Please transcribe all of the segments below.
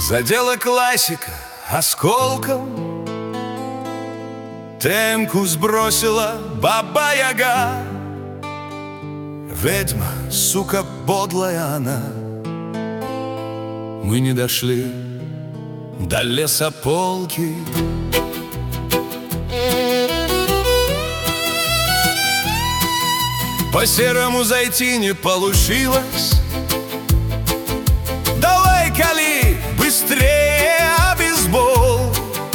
Задела классика осколком, темку сбросила Баба-Яга. Ведьма, сука подлая она. Мы не дошли до лесополки. По серому зайти не получилось. Давай, кали, быстрее бейсбол.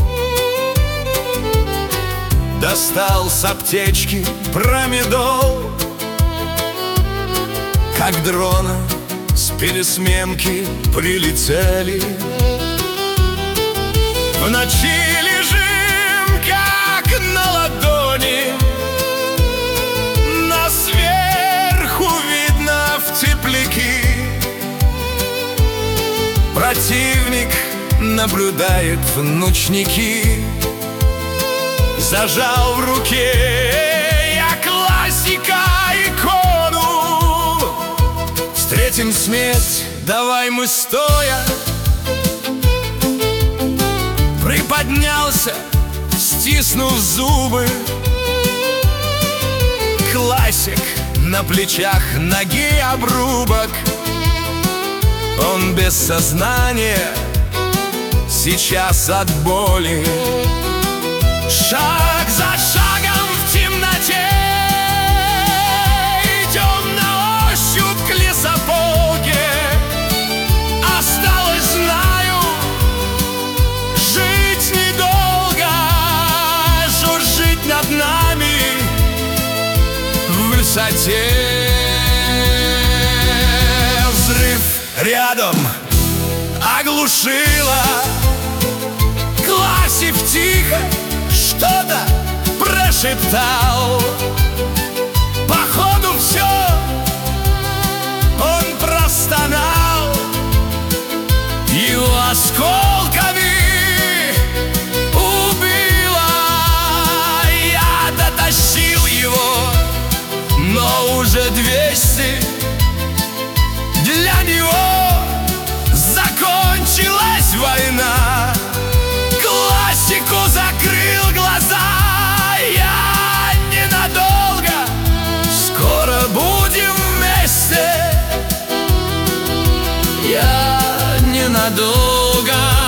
Достал с аптечки промедол, как дрона с пересменки прилетели. В ночи лежим, как на ладони, нас сверху видно в тепляки. Противник наблюдает в ночники. Зажал в руке я классика икону. Встретим смерть, давай мы стоя. Приподнялся, стиснув зубы. Классик на плечах, ноги обрубок. Он без сознания, сейчас от боли. Шаг за шагом в темноте идем на ощупь к лесополке. Осталось, знаю, жить недолго. Жужжит над нами в высоте. Взрыв рядом оглушило. Классик тихо что-то прошептал. Походу все он простонал. Его осколками убило. Я дотащил его, но уже 200. Для него закончилась война. Классику закрыл глаза. Я ненадолго, скоро будем вместе. Я ненадолго.